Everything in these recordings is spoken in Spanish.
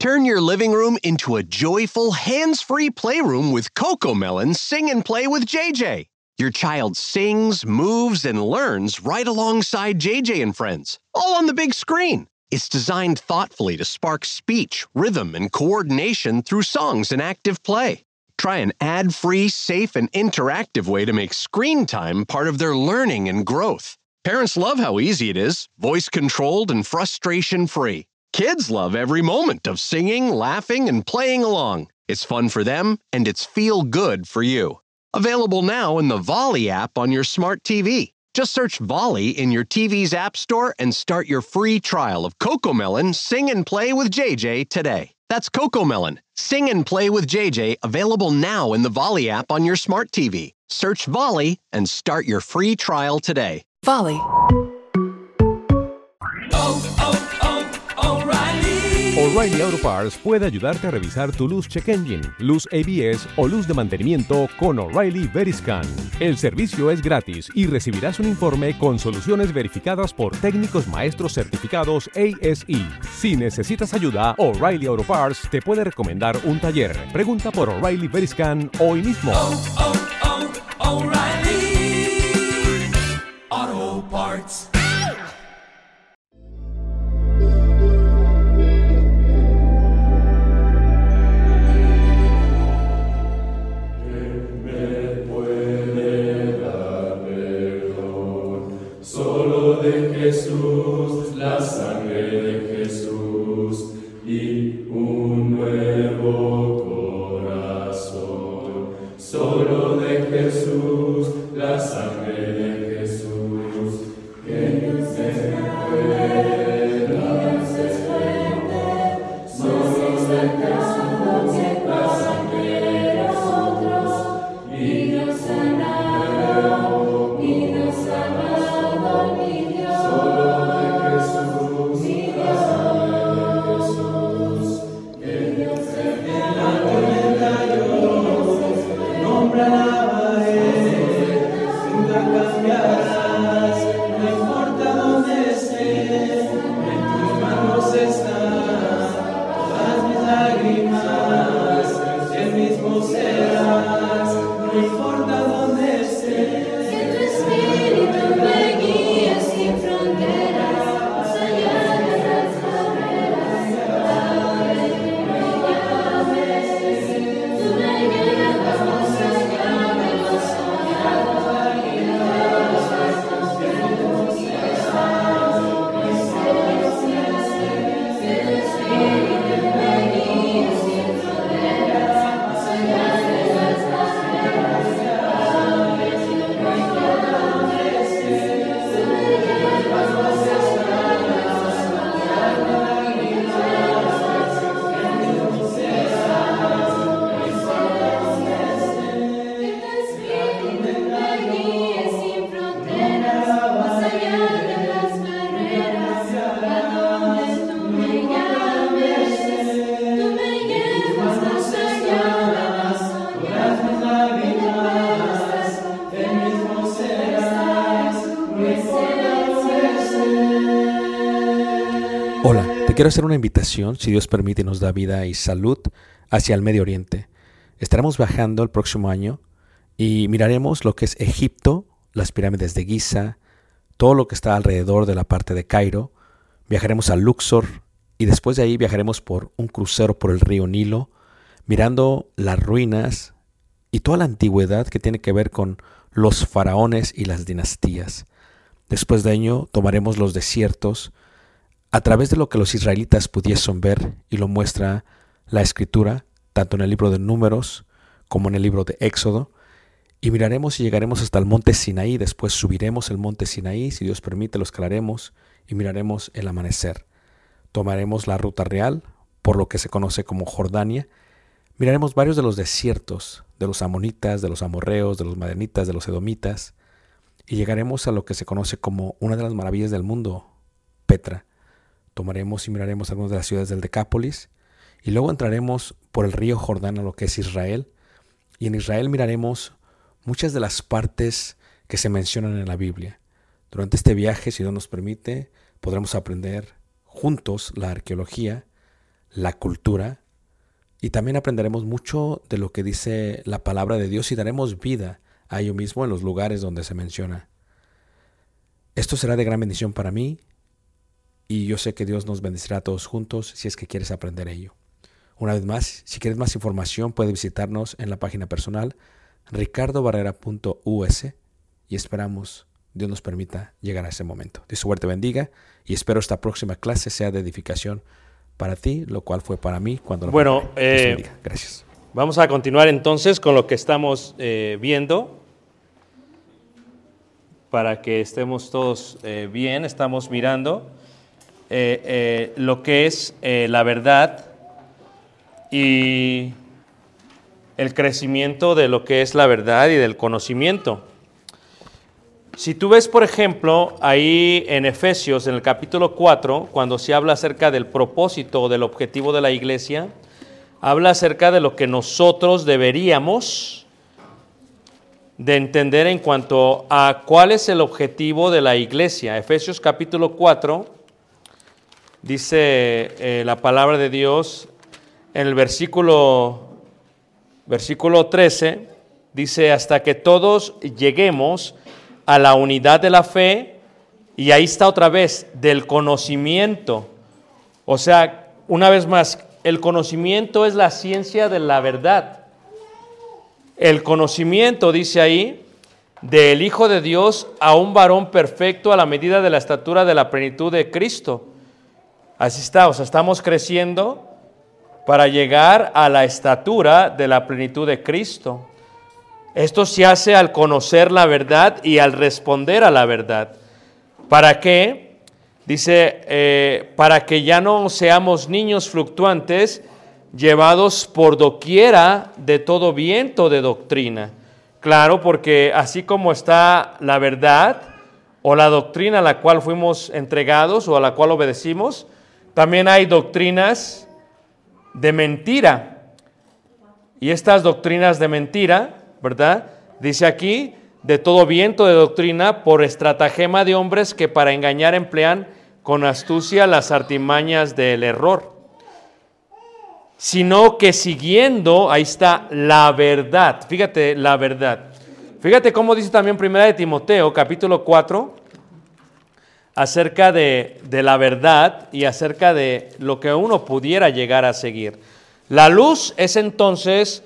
Turn your living room into a joyful, hands-free playroom with CoComelon Sing and Play with JJ. Your child sings, moves, and learns right alongside JJ and friends, all on the big screen. It's designed thoughtfully to spark speech, rhythm, and coordination through songs and active play. Try an ad-free, safe, and interactive way to make screen time part of their learning and growth. Parents love how easy it is, voice-controlled and frustration-free. Kids love every moment of singing, laughing, and playing along. It's fun for them, and it's feel-good for you. Available now in the Volley app on your smart TV. Just search Volley in your TV's app store and start your free trial of CoComelon Sing and Play with JJ today. That's CoComelon Sing and Play with JJ, available now in the Volley app on your smart TV. Search Volley and start your free trial today. Volley. O'Reilly Auto Parts puede ayudarte a revisar tu luz check engine, luz ABS o luz de mantenimiento con O'Reilly Veriscan. El servicio es gratis y recibirás un informe con soluciones verificadas por técnicos maestros certificados ASE. Si necesitas ayuda, O'Reilly Auto Parts te puede recomendar un taller. Pregunta por O'Reilly Veriscan hoy mismo. O'Reilly Auto Parts. Jesús, la sangre de Jesús y un nuevo corazón. Solo de Jesús, la sangre de Jesús, que no se pueda desprender. Solo de Jesús, la sangre de nosotros y nos sanado y nos amado. Hola, te quiero hacer una invitación, si Dios permite y nos da vida y salud, hacia el Medio Oriente. Estaremos viajando el próximo año y miraremos lo que es Egipto, las pirámides de Giza, todo lo que está alrededor de la parte de Cairo. Viajaremos a Luxor y después de ahí viajaremos por un crucero por el río Nilo, mirando las ruinas y toda la antigüedad que tiene que ver con los faraones y las dinastías. Después de ello tomaremos los desiertos a través de lo que los israelitas pudiesen ver, y lo muestra la Escritura, tanto en el libro de Números como en el libro de Éxodo, y miraremos y llegaremos hasta el monte Sinaí. Después subiremos el monte Sinaí, si Dios permite lo escalaremos y miraremos el amanecer. Tomaremos la ruta real, por lo que se conoce como Jordania. Miraremos varios de los desiertos, de los amonitas, de los amorreos, de los madianitas, de los edomitas, y llegaremos a lo que se conoce como una de las maravillas del mundo, Petra. Tomaremos y miraremos algunas de las ciudades del Decápolis y luego entraremos por el río Jordán a lo que es Israel, y en Israel miraremos muchas de las partes que se mencionan en la Biblia. Durante este viaje, si Dios nos permite, podremos aprender juntos la arqueología, la cultura, y también aprenderemos mucho de lo que dice la palabra de Dios y daremos vida a ello mismo en los lugares donde se menciona. Esto será de gran bendición para mí y yo sé que Dios nos bendecirá a todos juntos si es que quieres aprender ello. Una vez más, si quieres más información, puedes visitarnos en la página personal ricardobarrera.us y esperamos Dios nos permita llegar a ese momento. Dios suerte bendiga y espero esta próxima clase sea de edificación para ti, lo cual fue para mí cuando lo preparé. Dios bendiga. Gracias. Vamos a continuar entonces con lo que estamos viendo. Para que estemos todos bien, estamos mirando lo que es la verdad y el crecimiento de lo que es la verdad y del conocimiento. Si tú ves, por ejemplo, ahí en Efesios, en el capítulo 4, cuando se habla acerca del propósito o del objetivo de la iglesia, habla acerca de lo que nosotros deberíamos de entender en cuanto a cuál es el objetivo de la iglesia. Efesios capítulo 4, dice la palabra de Dios en el versículo 13, dice, hasta que todos lleguemos a la unidad de la fe, y ahí está otra vez, del conocimiento. O sea, una vez más, el conocimiento es la ciencia de la verdad. El conocimiento, dice ahí, del Hijo de Dios a un varón perfecto a la medida de la estatura de la plenitud de Cristo. Así está, o sea, estamos creciendo para llegar a la estatura de la plenitud de Cristo. Esto se hace al conocer la verdad y al responder a la verdad. ¿Para qué? Dice, para que ya no seamos niños fluctuantes, llevados por doquiera de todo viento de doctrina. Claro, porque así como está la verdad o la doctrina a la cual fuimos entregados o a la cual obedecimos, también hay doctrinas de mentira. Y estas doctrinas de mentira, ¿verdad? Dice aquí, de todo viento de doctrina, por estratagema de hombres que para engañar emplean con astucia las artimañas del error. Sino que siguiendo, ahí está, la verdad. Fíjate, la verdad. Fíjate cómo dice también 1 Timoteo, capítulo 4, acerca de la verdad y acerca de lo que uno pudiera llegar a seguir. La luz es entonces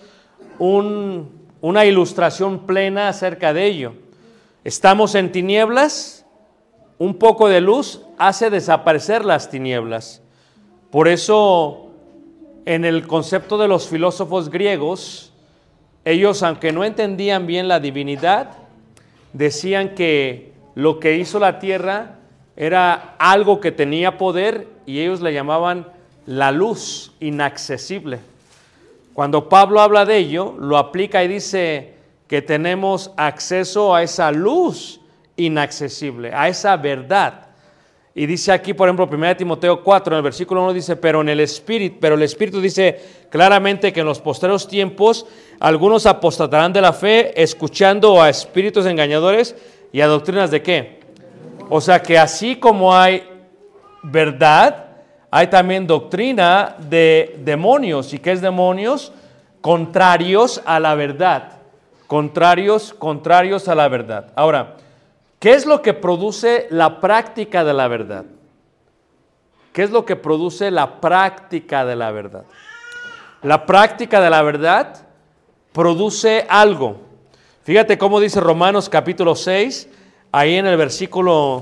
una ilustración plena acerca de ello. Estamos en tinieblas, un poco de luz hace desaparecer las tinieblas. Por eso, en el concepto de los filósofos griegos, ellos, aunque no entendían bien la divinidad, decían que lo que hizo la tierra era algo que tenía poder y ellos le llamaban la luz inaccesible. Cuando Pablo habla de ello, lo aplica y dice que tenemos acceso a esa luz inaccesible, a esa verdad. Y dice aquí, por ejemplo, 1 Timoteo 4, en el versículo 1 dice, pero el Espíritu dice claramente que en los postreros tiempos algunos apostatarán de la fe, escuchando a espíritus engañadores y a doctrinas de ¿qué? O sea que así como hay verdad, hay también doctrina de demonios. ¿Y qué es demonios? Contrarios a la verdad. Contrarios a la verdad. Ahora, ¿qué es lo que produce la práctica de la verdad? ¿Qué es lo que produce la práctica de la verdad? La práctica de la verdad produce algo. Fíjate cómo dice Romanos capítulo 6, ahí en el versículo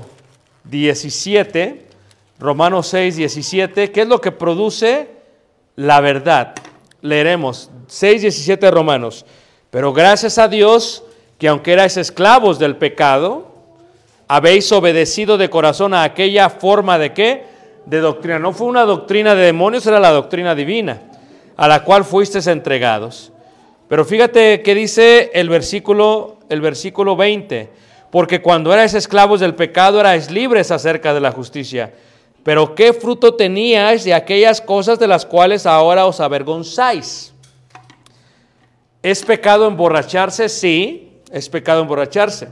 17, Romanos 6, 17, ¿qué es lo que produce la verdad? Leeremos 6, 17 de Romanos. Pero gracias a Dios que aunque erais esclavos del pecado, habéis obedecido de corazón a aquella forma de ¿qué? De doctrina. No fue una doctrina de demonios, era la doctrina divina, a la cual fuisteis entregados. Pero fíjate que dice el versículo 20, porque cuando erais esclavos del pecado, erais libres acerca de la justicia. Pero ¿qué fruto teníais de aquellas cosas de las cuales ahora os avergonzáis? ¿Es pecado emborracharse? Sí, es pecado emborracharse.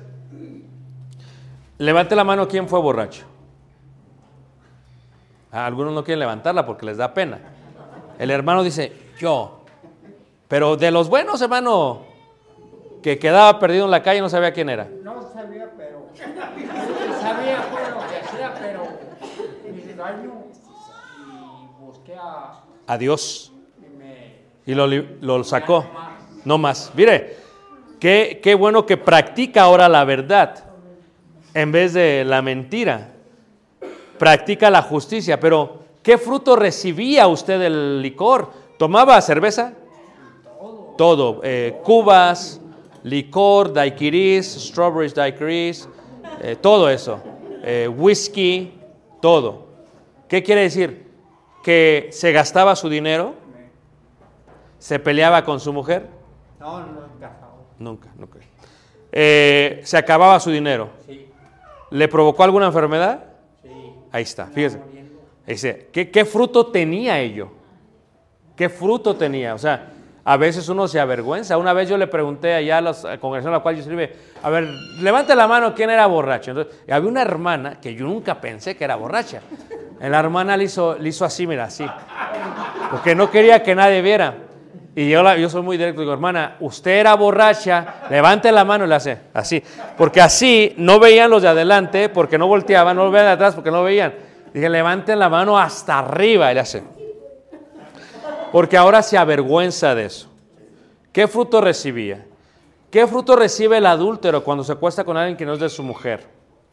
Levante la mano, ¿quién fue borracho? Algunos no quieren levantarla porque les da pena. El hermano dice, yo. Pero de los buenos, hermano, que quedaba perdido en la calle, no sabía quién era. No sabía, pero sabía pues, lo que hacía, pero me engaño y busqué A Dios. y me Y lo sacó. No más. Mire, qué bueno que practica ahora la verdad en vez de la mentira. Practica la justicia. Pero, ¿qué fruto recibía usted del licor? ¿Tomaba cerveza? Todo. Cubas, licor, daiquiris, strawberries daiquiris, todo eso. Whisky, todo. ¿Qué quiere decir? Que se gastaba su dinero, se peleaba con su mujer. no he casado. Nunca. Se acababa su dinero. Sí, ¿Le provocó alguna enfermedad? sí. Ahí está, fíjese. Dice, ¿qué fruto tenía ello? ¿Qué fruto tenía? O sea, a veces uno se avergüenza. Una vez yo le pregunté allá a la congregación a la cual yo escribí, a ver, levante la mano, ¿quién era borracho? Entonces, había una hermana que yo nunca pensé que era borracha. La hermana le hizo así, mira, así. Porque no quería que nadie viera. Y yo soy muy directo, digo, hermana, usted era borracha, levante la mano y le hace así. Porque así no veían los de adelante, porque no volteaban, no veían de atrás, porque no veían. Dije, levanten la mano hasta arriba y le hace. Porque ahora se avergüenza de eso. ¿Qué fruto recibía? ¿Qué fruto recibe el adúltero cuando se acuesta con alguien que no es de su mujer?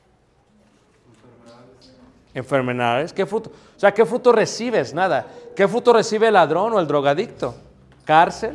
Enfermedades. ¿Qué fruto? O sea, ¿qué fruto recibes? Nada. ¿Qué fruto recibe el ladrón o el drogadicto? Cárcel,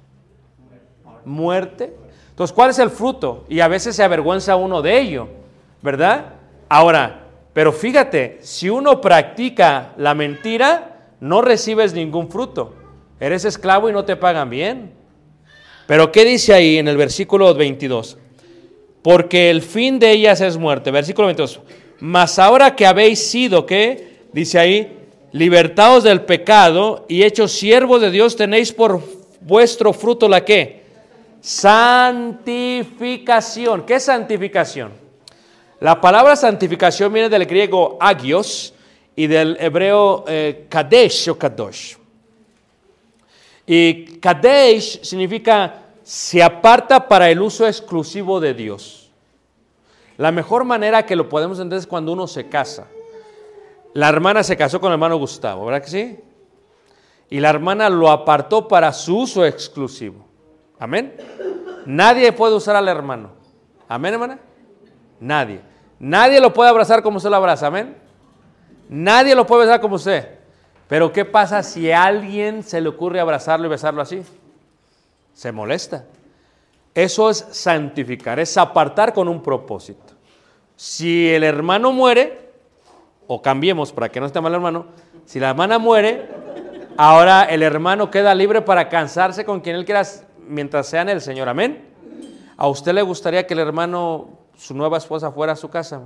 muerte. Entonces, ¿cuál es el fruto? Y a veces se avergüenza uno de ello, ¿verdad? Ahora, pero fíjate, si uno practica la mentira, no recibes ningún fruto. Eres esclavo y no te pagan bien. Pero ¿qué dice ahí en el versículo 22? Porque el fin de ellas es muerte. Versículo 22. Mas ahora que habéis sido, ¿qué? Dice ahí, libertados del pecado y hechos siervos de Dios, tenéis por vuestro fruto la ¿qué? Santificación. ¿Qué es santificación? La palabra santificación viene del griego agios y del hebreo kadesh o kadosh. Y kadesh significa se aparta para el uso exclusivo de Dios. La mejor manera que lo podemos entender es cuando uno se casa. La hermana se casó con el hermano Gustavo, ¿verdad que sí? Y la hermana lo apartó para su uso exclusivo. ¿Amén? Nadie puede usar al hermano. ¿Amén, hermana? Nadie. Nadie lo puede abrazar como usted lo abraza. ¿Amén? Nadie lo puede besar como usted. Pero ¿qué pasa si a alguien se le ocurre abrazarlo y besarlo así? Se molesta. Eso es santificar, es apartar con un propósito. Si el hermano muere, o cambiemos para que no esté mal el hermano, si la hermana muere, ahora el hermano queda libre para cansarse con quien él quiera mientras sea en el Señor. Amén. ¿A usted le gustaría que el hermano, su nueva esposa, fuera a su casa?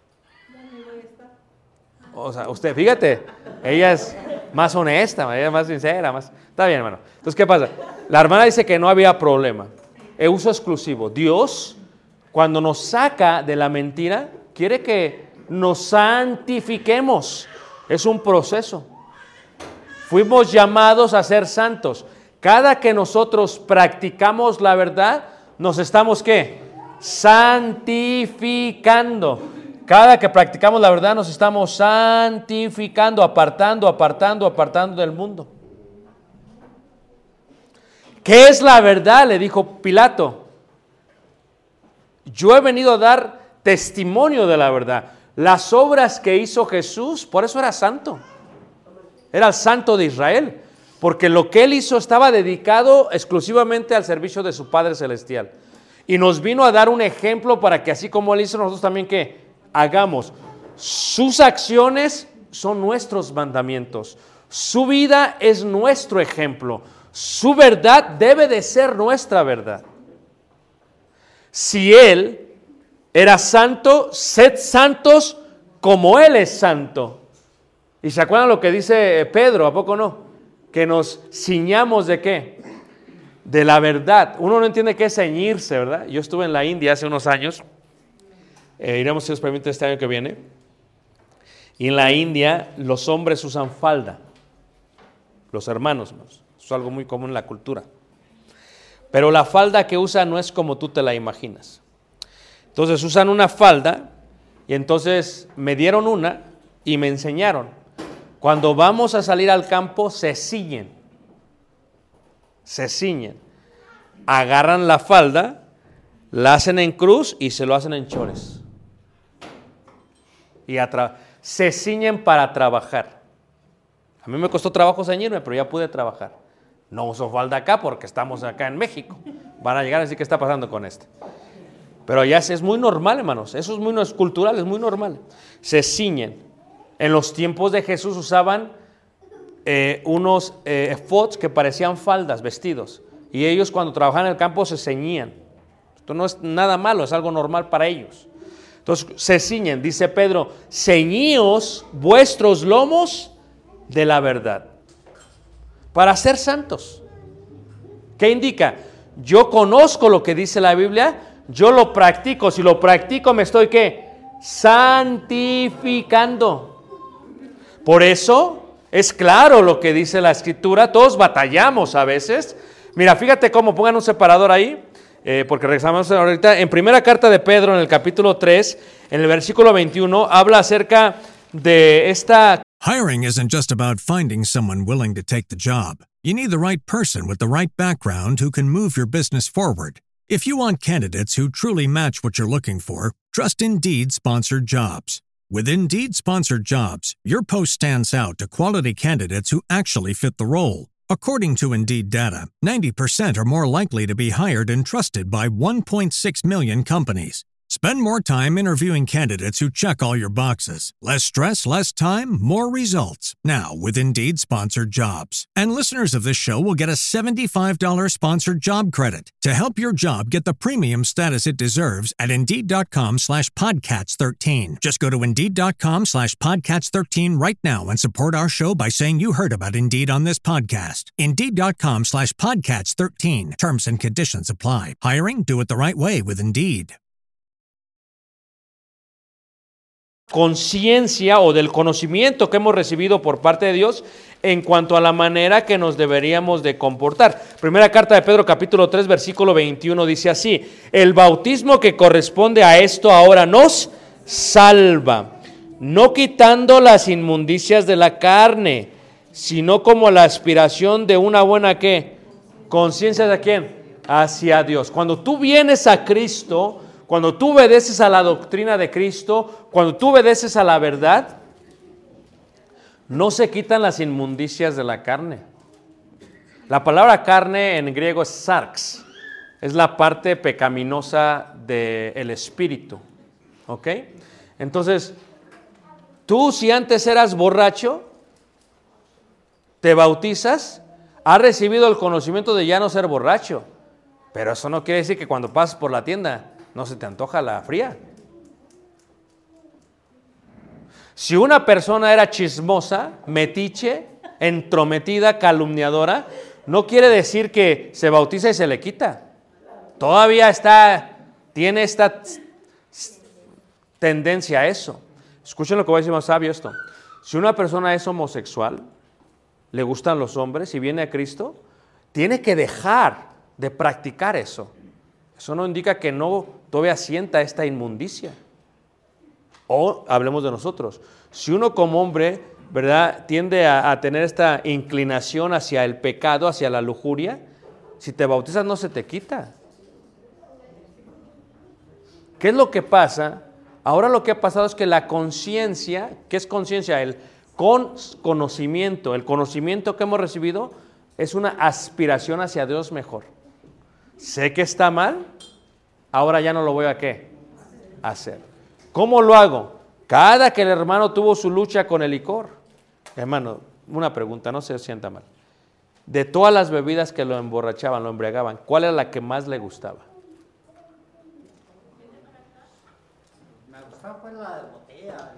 O sea, usted, fíjate, ella es más honesta, ella es más sincera, más... Está bien, hermano. Entonces, ¿qué pasa? La hermana dice que no había problema. El uso exclusivo. Dios, cuando nos saca de la mentira, quiere que nos santifiquemos. Es un proceso. Fuimos llamados a ser santos. Cada que nosotros practicamos la verdad, nos estamos ¿qué? Santificando. Cada que practicamos la verdad, nos estamos santificando, apartando del mundo. ¿Qué es la verdad? Le dijo Pilato. Yo he venido a dar testimonio de la verdad. Las obras que hizo Jesús, por eso era santo. Era el santo de Israel. Porque lo que él hizo estaba dedicado exclusivamente al servicio de su Padre Celestial. Y nos vino a dar un ejemplo para que así como él hizo, nosotros también ¿qué? Hagamos. Sus acciones son nuestros mandamientos. Su vida es nuestro ejemplo. Su verdad debe de ser nuestra verdad. Si él era santo, sed santos como él es santo. ¿Y se acuerdan lo que dice Pedro? ¿A poco no? Que nos ciñamos ¿de qué? De la verdad. Uno no entiende qué es ceñirse, ¿verdad? Yo estuve en la India hace unos años. Iremos, si Dios permite, este año que viene. Y en la India los hombres usan falda. los hermanos. Eso es algo muy común en la cultura. Pero la falda que usan no es como tú te la imaginas. Entonces usan una falda y entonces me dieron una y me enseñaron. Cuando vamos a salir al campo se ciñen. Se ciñen. Agarran la falda, la hacen en cruz y se lo hacen en chores. Y se ciñen para trabajar. A mí me costó trabajo ceñirme, pero ya pude trabajar. No uso falda acá porque estamos acá en México. Van a llegar a decir qué está pasando con este. Pero ya es muy normal, hermanos. Eso es muy cultural, es muy normal. Se ciñen. En los tiempos de Jesús usaban unos efods que parecían faldas, vestidos. Y ellos cuando trabajaban en el campo se ceñían. Esto no es nada malo, es algo normal para ellos. Entonces se ciñen, dice Pedro, ceñíos vuestros lomos de la verdad. Para ser santos. ¿Qué indica? Yo conozco lo que dice la Biblia, yo lo practico. Si lo practico me estoy, ¿qué? Santificando. Por eso es claro lo que dice la Escritura. Todos batallamos a veces. Mira, fíjate cómo, pongan un separador ahí, porque regresamos ahorita. En primera carta de Pedro, en el capítulo 3, en el versículo 21, habla acerca de esta... Hiring isn't just about finding someone willing to take the job. You need the right person with the right background who can move your business forward. If you want candidates who truly match what you're looking for, trust Indeed Sponsored Jobs. With Indeed Sponsored Jobs, your post stands out to quality candidates who actually fit the role. According to Indeed data, 90% are more likely to be hired and trusted by 1.6 million companies. Spend more time interviewing candidates who check all your boxes. Less stress, less time, more results. Now with Indeed Sponsored Jobs. And listeners of this show will get a $75 sponsored job credit to help your job get the premium status it deserves at Indeed.com/Podcats13. Just go to Indeed.com/Podcats13 right now and support our show by saying you heard about Indeed on this podcast. Indeed.com/Podcats13. Terms and conditions apply. Hiring? Do it the right way with Indeed. Conciencia o del conocimiento que hemos recibido por parte de Dios en cuanto a la manera que nos deberíamos de comportar. Primera carta de Pedro capítulo 3 versículo 21 dice así: el bautismo que corresponde a esto ahora nos salva, no quitando las inmundicias de la carne, sino como la aspiración de una buena ¿qué? Conciencia de quién? Hacia Dios. Cuando tú vienes a Cristo, cuando tú obedeces a la doctrina de Cristo, cuando tú obedeces a la verdad, no se quitan las inmundicias de la carne. La palabra carne en griego es sarx, es la parte pecaminosa del espíritu. ¿Ok? Entonces, tú si antes eras borracho, te bautizas, has recibido el conocimiento de ya no ser borracho, pero eso no quiere decir que cuando pasas por la tienda no se te antoja la fría. Si una persona era chismosa, metiche, entrometida, calumniadora, no quiere decir que se bautiza y se le quita. Todavía tiene esta tendencia a eso. Escuchen lo que voy a decir más sabio esto. Si una persona es homosexual, le gustan los hombres y viene a Cristo, tiene que dejar de practicar eso. Eso no indica que no todavía sienta esta inmundicia. O hablemos de nosotros. Si uno como hombre, ¿verdad?, tiende a tener esta inclinación hacia el pecado, hacia la lujuria, si te bautizas no se te quita. ¿Qué es lo que pasa? Ahora lo que ha pasado es que la conciencia, ¿qué es conciencia? El conocimiento, el conocimiento que hemos recibido es una aspiración hacia Dios mejor. Sé que está mal, ahora ya no lo voy a ¿qué? Hacer. ¿Cómo lo hago? Cada que el hermano tuvo su lucha con el licor. Hermano, una pregunta, no se sienta mal. De todas las bebidas que lo emborrachaban, lo embriagaban, ¿cuál era la que más le gustaba? Me gustaba pues la de botella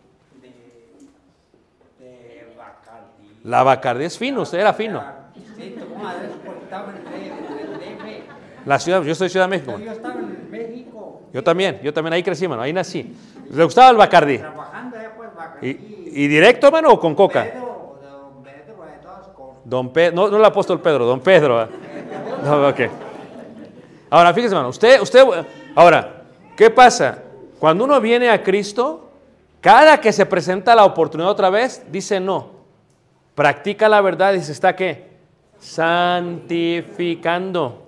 de Bacardí. La Bacardí es fino, usted era fino. Sí, tomó madres porque estaba en el DF. La ciudad, yo soy de Ciudad de México. Yo estaba en México. Yo también, ahí crecí, mano, ahí nací. ¿Le gustaba el Bacardí? Trabajando allá pues Bacardí. ¿Y directo, mano, o con coca? Pedro, de todas con No, no el apóstol Pedro, don Pedro. No, ok. Ahora, fíjese, hermano, ahora, ¿qué pasa? Cuando uno viene a Cristo, cada que se presenta la oportunidad otra vez, dice no. Practica la verdad y se está, ¿qué? Santificando.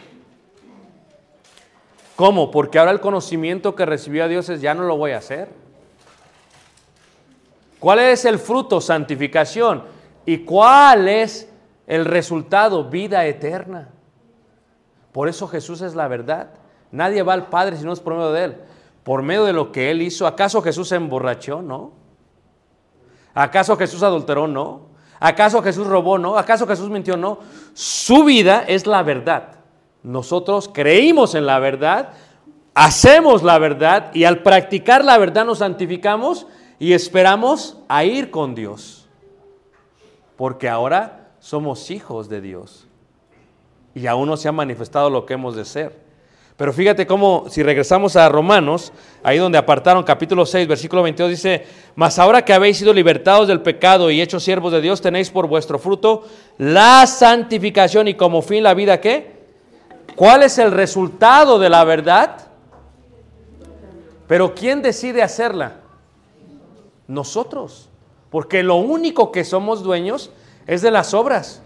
¿Cómo? Porque ahora el conocimiento que recibió a Dios es ya no lo voy a hacer. ¿Cuál es el fruto? Santificación. ¿Y cuál es el resultado? Vida eterna. Por eso Jesús es la verdad. Nadie va al Padre si no es por medio de Él. Por medio de lo que Él hizo. ¿Acaso Jesús se emborrachó? No. ¿Acaso Jesús adulteró? No. ¿Acaso Jesús robó? No. ¿Acaso Jesús mintió? No. Su vida es la verdad. Nosotros creímos en la verdad, hacemos la verdad y al practicar la verdad nos santificamos y esperamos a ir con Dios. Porque ahora somos hijos de Dios y aún no se ha manifestado lo que hemos de ser. Pero fíjate cómo, si regresamos a Romanos, ahí donde apartaron capítulo 6, versículo 22, dice: mas ahora que habéis sido libertados del pecado y hechos siervos de Dios, tenéis por vuestro fruto la santificación y como fin la vida, ¿qué? ¿Cuál es el resultado de la verdad? Pero ¿quién decide hacerla? Nosotros. Porque lo único que somos dueños es de las obras.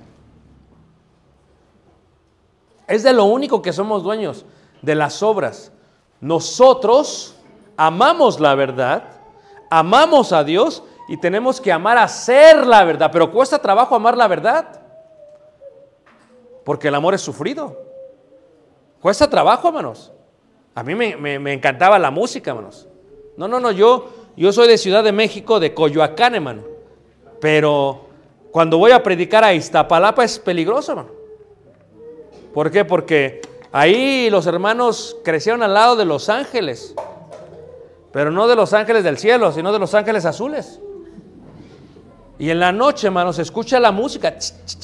Es de lo único que somos dueños, de las obras. Nosotros amamos la verdad, amamos a Dios y tenemos que amar a hacer la verdad. Pero cuesta trabajo amar la verdad. Porque el amor es sufrido. Cuesta trabajo, hermanos. A mí me encantaba la música, hermanos. No, yo soy de Ciudad de México, de Coyoacán, hermano. Pero cuando voy a predicar a Iztapalapa es peligroso, hermano. ¿Por qué? Porque ahí los hermanos crecieron al lado de los ángeles. Pero no de los ángeles del cielo, sino de los ángeles azules. Y en la noche, hermanos, se escucha la música.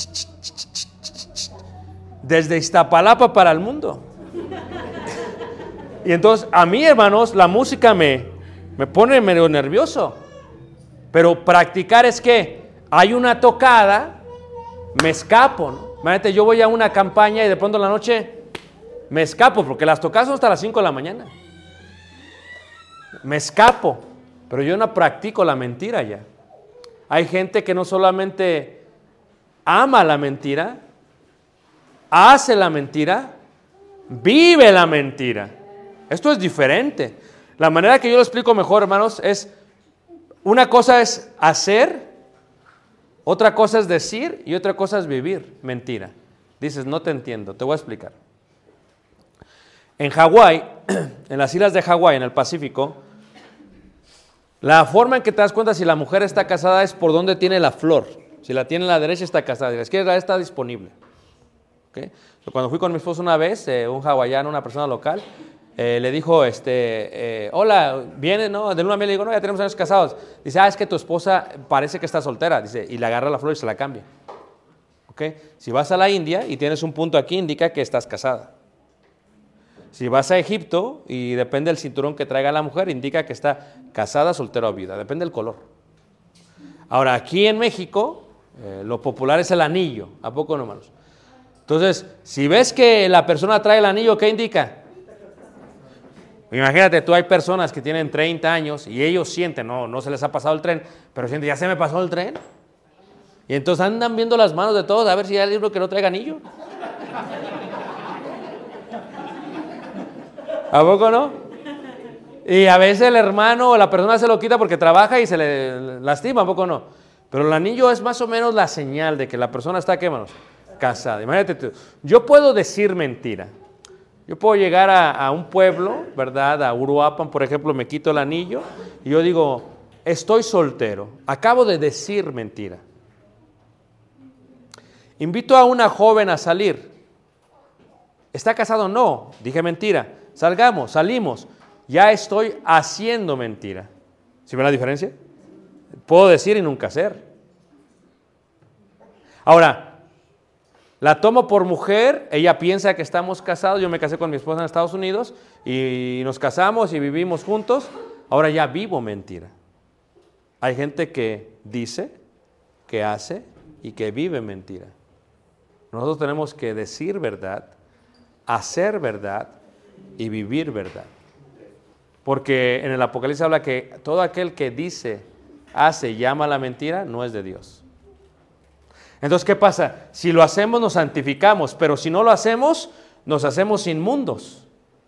Desde Iztapalapa para el mundo. Y entonces a mí, hermanos, la música me pone medio nervioso. Pero practicar es que hay una tocada, me escapo, ¿no? Imagínate, yo voy a una campaña y de pronto en la noche me escapo, porque las tocadas son hasta las 5 de la mañana. Me escapo, pero yo no practico la mentira ya. Hay gente que no solamente ama la mentira, hace la mentira, vive la mentira. Esto es diferente. La manera que yo lo explico mejor, hermanos, es una cosa es hacer, otra cosa es decir y otra cosa es vivir mentira. Dices, no te entiendo, te voy a explicar. En Hawái, en las islas de Hawái, en el Pacífico, la forma en que te das cuenta si la mujer está casada es por dónde tiene la flor. Si la tiene a la derecha está casada y a la izquierda está disponible. ¿Okay? Cuando fui con mi esposo una vez, un hawaiano, una persona local, le dijo, hola, ¿vienes? ¿No? De luna de miel. Le digo, no, ya tenemos años casados. Dice, es que tu esposa parece que está soltera. Dice, y le agarra la flor y se la cambia. ¿Okay? Si vas a la India y tienes un punto aquí, indica que estás casada. Si vas a Egipto y depende del cinturón que traiga la mujer, indica que está casada, soltera o viuda. Depende del color. Ahora, aquí en México, lo popular es el anillo. ¿A poco no, hermanos? Entonces, si ves que la persona trae el anillo, ¿qué indica? Imagínate, tú hay personas que tienen 30 años y ellos sienten, no se les ha pasado el tren, pero sienten, ya se me pasó el tren. Y entonces andan viendo las manos de todos a ver si hay alguien que no traiga anillo. ¿A poco no? Y a veces el hermano o la persona se lo quita porque trabaja y se le lastima, ¿a poco no? Pero el anillo es más o menos la señal de que la persona está, ¿qué, hermanos? Casada. Imagínate tú, yo puedo decir mentira. Yo puedo llegar a un pueblo, ¿verdad? A Uruapan, por ejemplo, me quito el anillo y yo digo, estoy soltero. Acabo de decir mentira. Invito a una joven a salir. ¿Está casado? No, dije mentira. Salgamos, salimos. Ya estoy haciendo mentira. ¿Sí ven la diferencia? Puedo decir y nunca hacer. Ahora, la tomo por mujer, ella piensa que estamos casados, yo me casé con mi esposa en Estados Unidos y nos casamos y vivimos juntos, ahora ya vivo mentira. Hay gente que dice, que hace y que vive mentira. Nosotros tenemos que decir verdad, hacer verdad y vivir verdad. Porque en el Apocalipsis habla que todo aquel que dice, hace y ama la mentira, no es de Dios. Entonces, ¿qué pasa? Si lo hacemos, nos santificamos, pero si no lo hacemos, nos hacemos inmundos.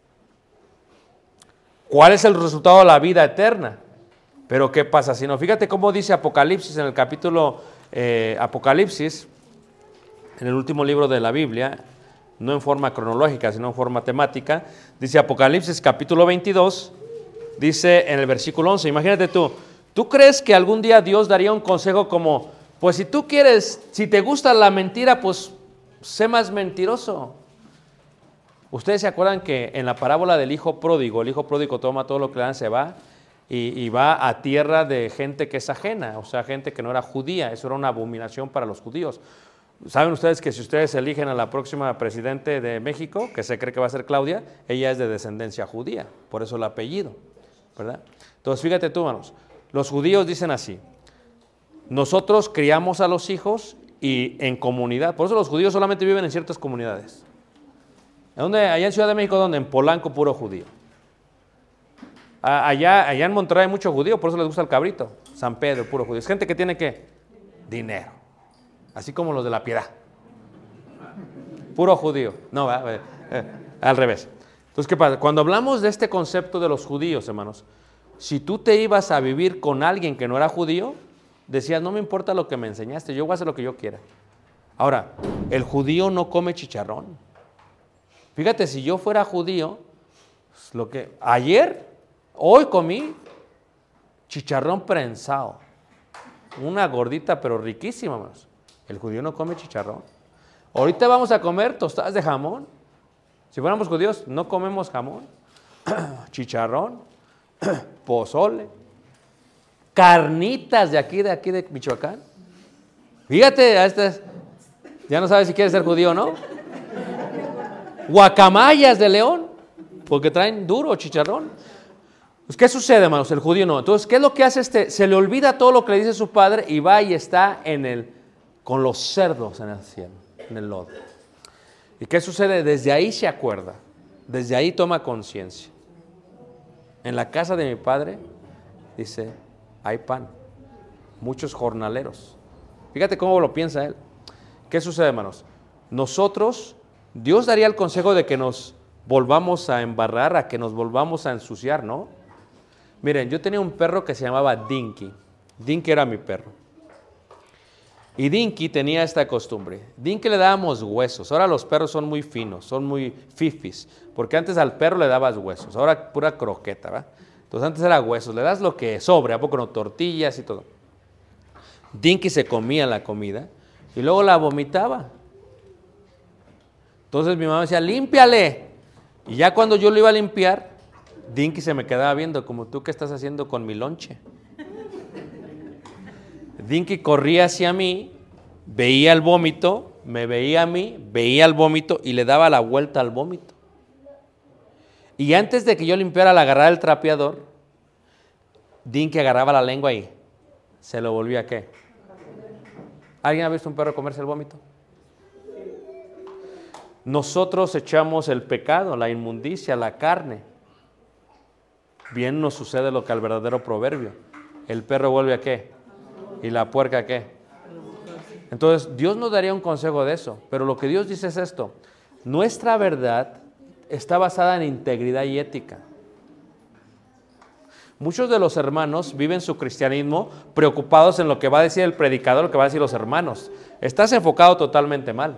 ¿Cuál es el resultado de la vida eterna? Pero ¿qué pasa? Si no, fíjate cómo dice Apocalipsis en el capítulo Apocalipsis, en el último libro de la Biblia, no en forma cronológica, sino en forma temática. Dice Apocalipsis capítulo 22, dice en el versículo 11, imagínate ¿tú crees que algún día Dios daría un consejo como, pues si tú quieres, si te gusta la mentira, pues sé más mentiroso? Ustedes se acuerdan que en la parábola del hijo pródigo toma todo lo que le dan, se va y va a tierra de gente que es ajena, o sea, gente que no era judía. Eso era una abominación para los judíos. ¿Saben ustedes que si ustedes eligen a la próxima presidente de México, que se cree que va a ser Claudia, ella es de descendencia judía, por eso el apellido, ¿verdad? Entonces, fíjate tú, hermanos, los judíos dicen así, nosotros criamos a los hijos y en comunidad, por eso los judíos solamente viven en ciertas comunidades. ¿Dónde? Allá en Ciudad de México, ¿dónde? En Polanco, puro judío. Allá en Monterrey hay mucho judío, por eso les gusta el cabrito. San Pedro, puro judío. Es gente que tiene, ¿qué? Dinero. Así como los de la Piedad. Puro judío. No, al revés. Entonces, ¿qué pasa? Cuando hablamos de este concepto de los judíos, hermanos, si tú te ibas a vivir con alguien que no era judío, decías, no me importa lo que me enseñaste, yo voy a hacer lo que yo quiera. Ahora, el judío no come chicharrón. Fíjate, si yo fuera judío, hoy comí chicharrón prensado. Una gordita, pero riquísima, hermanos. El judío no come chicharrón. Ahorita vamos a comer tostadas de jamón. Si fuéramos judíos, no comemos jamón, chicharrón, pozole, carnitas de aquí de Michoacán. Fíjate, ya no sabes si quieres ser judío o no. Guacamayas de León, porque traen duro chicharrón. Pues, ¿qué sucede, hermanos? El judío no. Entonces, ¿qué es lo que hace Se le olvida todo lo que le dice su padre y va y está con los cerdos en el cielo, en el lodo. ¿Y qué sucede? Desde ahí se acuerda, desde ahí toma conciencia. En la casa de mi padre, dice, hay pan, muchos jornaleros. Fíjate cómo lo piensa él. ¿Qué sucede, hermanos? Dios daría el consejo de que nos volvamos a embarrar, a que nos volvamos a ensuciar, ¿no? Miren, yo tenía un perro que se llamaba Dinky. Dinky era mi perro. Y Dinky tenía esta costumbre. Dinky le dábamos huesos. Ahora los perros son muy finos, son muy fifis. Porque antes al perro le dabas huesos. Ahora pura croqueta, ¿verdad? Entonces antes era huesos. Le das lo que sobre, ¿a poco no? Tortillas y todo. Dinky se comía la comida y luego la vomitaba. Entonces mi mamá decía, límpiale. Y ya cuando yo lo iba a limpiar, Dinky se me quedaba viendo como, ¿tú qué estás haciendo con mi lonche? Dinky corría hacia mí, veía el vómito, me veía a mí, veía el vómito y le daba la vuelta al vómito. Y antes de que yo limpiara, le agarrara el trapeador, Dinky agarraba la lengua y se lo volvía ¿a qué? ¿Alguien ha visto un perro comerse el vómito? Nosotros echamos el pecado, la inmundicia, la carne. Bien nos sucede lo que al verdadero proverbio. El perro vuelve ¿a qué? ¿Y la puerca ¿a qué? Entonces, Dios nos daría un consejo de eso. Pero lo que Dios dice es esto. Nuestra verdad está basada en integridad y ética. Muchos de los hermanos viven su cristianismo preocupados en lo que va a decir el predicador, lo que va a decir los hermanos. Estás enfocado totalmente mal.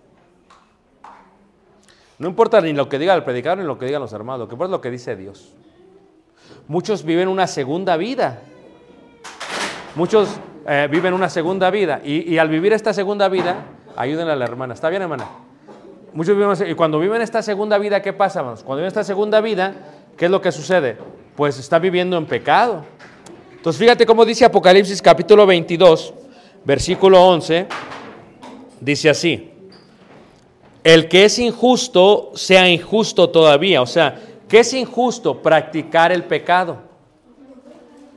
No importa ni lo que diga el predicador ni lo que digan los hermanos, lo que importa es lo que dice Dios. Muchos viven una segunda vida. Muchos viven una segunda vida y al vivir esta segunda vida, ayúdenle a la hermana. ¿Está bien, hermana? Muchos viven y cuando viven esta segunda vida, ¿qué pasa, hermanos? Cuando viven esta segunda vida, ¿qué es lo que sucede? Pues está viviendo en pecado. Entonces, fíjate cómo dice Apocalipsis capítulo 22, versículo 11, dice así. El que es injusto, sea injusto todavía. O sea, ¿qué es injusto? Practicar el pecado.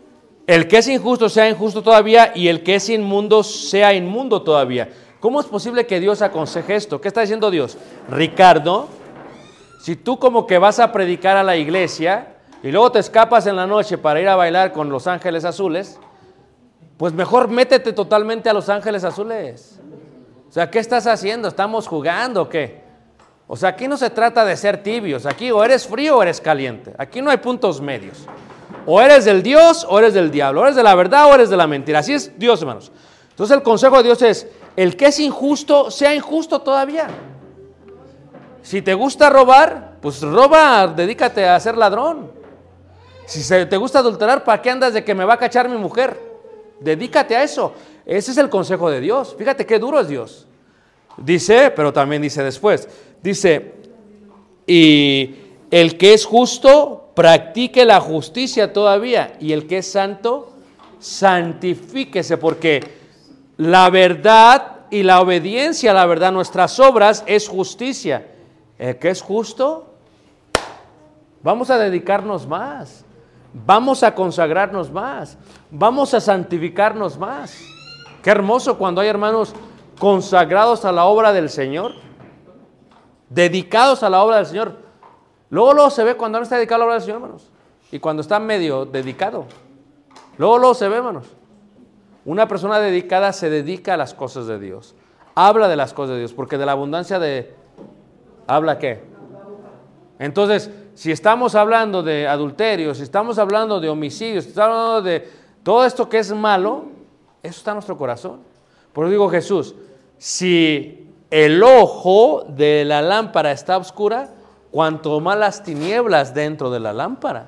el que es injusto sea injusto todavía y el que es inmundo sea inmundo todavía. ¿Cómo es posible que Dios aconseje esto? ¿Qué está diciendo Dios? Ricardo, si tú como que vas a predicar a la iglesia y luego te escapas en la noche para ir a bailar con los ángeles azules, pues mejor métete totalmente a los ángeles azules. O sea, ¿qué estás haciendo? ¿Estamos jugando o qué? O sea, aquí no se trata de ser tibios. Aquí o eres frío o eres caliente. Aquí no hay puntos medios. O eres del Dios o eres del diablo. O eres de la verdad o eres de la mentira. Así es Dios, hermanos. Entonces el consejo de Dios es, el que es injusto, sea injusto todavía. Si te gusta robar, pues roba, dedícate a ser ladrón. Si te gusta adulterar, ¿para qué andas de que me va a cachar mi mujer? Dedícate a eso. Ese es el consejo de Dios. Fíjate qué duro es Dios. Dice, pero también dice después, dice, y el que es justo, practique la justicia todavía, y el que es santo, santifíquese, porque la verdad y la obediencia a la verdad, nuestras obras, es justicia. El que es justo, vamos a dedicarnos más, vamos a consagrarnos más, vamos a santificarnos más. Qué hermoso cuando hay hermanos consagrados a la obra del Señor, dedicados a la obra del Señor. Luego se ve cuando no está dedicado a la obra del Señor, hermanos, y cuando está medio dedicado. Luego se ve, hermanos. Una persona dedicada se dedica a las cosas de Dios, habla de las cosas de Dios, porque de la abundancia de... ¿Habla qué? Entonces, si estamos hablando de adulterio, si estamos hablando de homicidios, si estamos hablando de todo esto que es malo, eso está en nuestro corazón. Por eso digo Jesús, si el ojo de la lámpara está oscura, cuanto más las tinieblas dentro de la lámpara.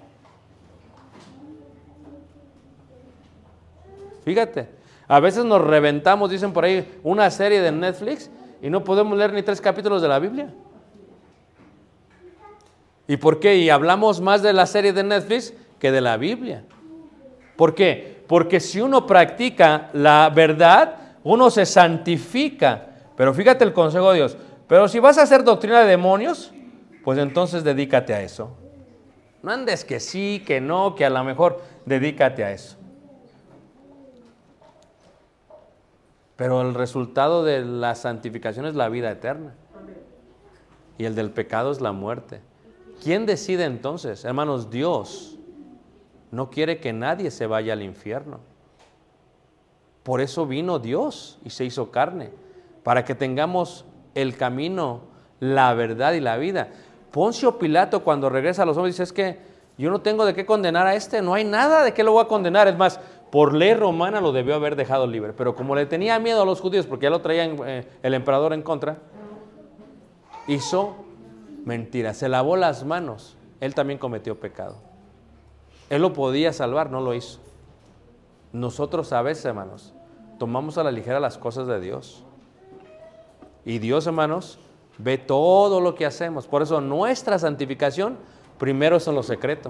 Fíjate, a veces nos reventamos, dicen por ahí, una serie de Netflix y no podemos leer ni 3 capítulos de la Biblia. ¿Y por qué? Y hablamos más de la serie de Netflix que de la Biblia. ¿Por qué? Porque si uno practica la verdad, uno se santifica. Pero fíjate el consejo de Dios. Pero si vas a hacer doctrina de demonios, pues entonces dedícate a eso. No andes que sí, que no, que a lo mejor dedícate a eso. Pero el resultado de la santificación es la vida eterna. Y el del pecado es la muerte. ¿Quién decide entonces? Hermanos, Dios no quiere que nadie se vaya al infierno. Por eso vino Dios y se hizo carne, para que tengamos el camino, la verdad y la vida. Poncio Pilato, cuando regresa a los hombres, dice, es que yo no tengo de qué condenar a este, no hay nada de qué lo voy a condenar. Es más, por ley romana lo debió haber dejado libre, pero como le tenía miedo a los judíos, porque ya lo traían el emperador en contra, hizo mentira, se lavó las manos. Él también cometió pecado. Él lo podía salvar, no lo hizo. Nosotros a veces, hermanos, tomamos a la ligera las cosas de Dios. Y Dios, hermanos, ve todo lo que hacemos. Por eso nuestra santificación primero es en lo secreto.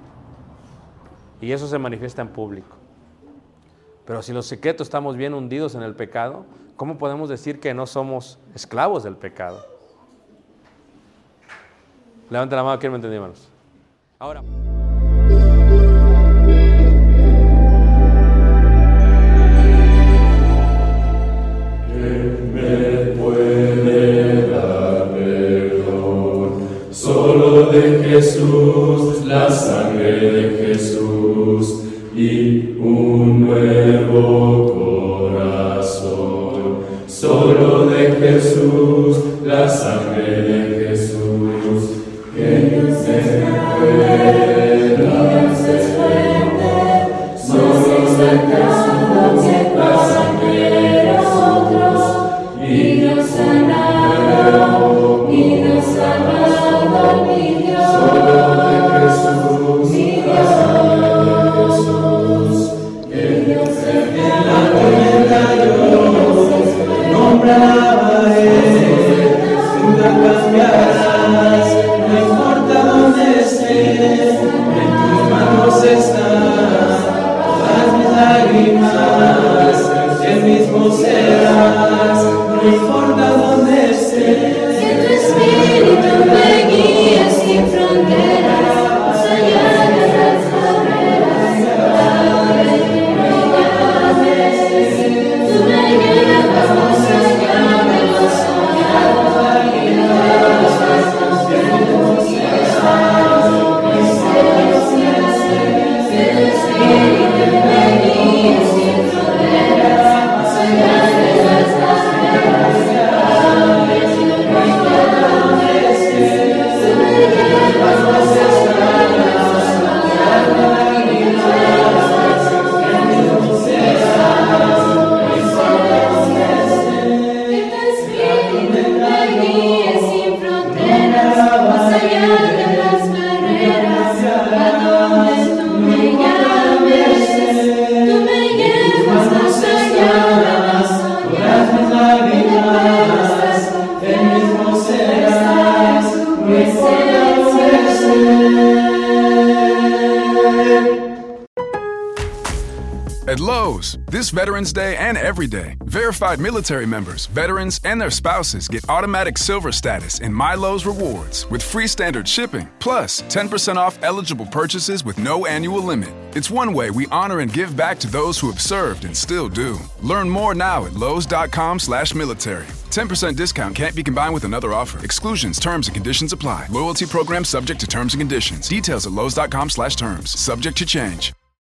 Y eso se manifiesta en público. Pero si en lo secreto estamos bien hundidos en el pecado, ¿cómo podemos decir que no somos esclavos del pecado? Levanta la mano, ¿quién me entendió, hermanos? Ahora. Solo de Jesús, la sangre de Jesús y un nuevo corazón. Solo de Jesús, la sangre de Jesús, que Dios es grande, Dios es fuerte, solo de Jesús, la sangre de nosotros, y Dios sanado, y Dios sanado. Solo de Jesús, mi Dios, que Dios es en la tormenta yo nombraba a Él, tú la cambiarás, no importa dónde estés, en tus manos están todas mis lágrimas, el mismo serás, no importa dónde estés. Espíritu me guía sin fronteras, más allá de las barreras. At Lowe's, this Veterans Day and every day, verified military members, veterans, and their spouses get automatic silver status in My Lowe's Rewards with free standard shipping, plus 10% off eligible purchases with no annual limit. It's one way we honor and give back to those who have served and still do. Learn more now at lowes.com/military. 10% discount can't be combined with another offer. Exclusions, terms, and conditions apply. Loyalty program subject to terms and conditions. Details at lowes.com/terms. Subject to change.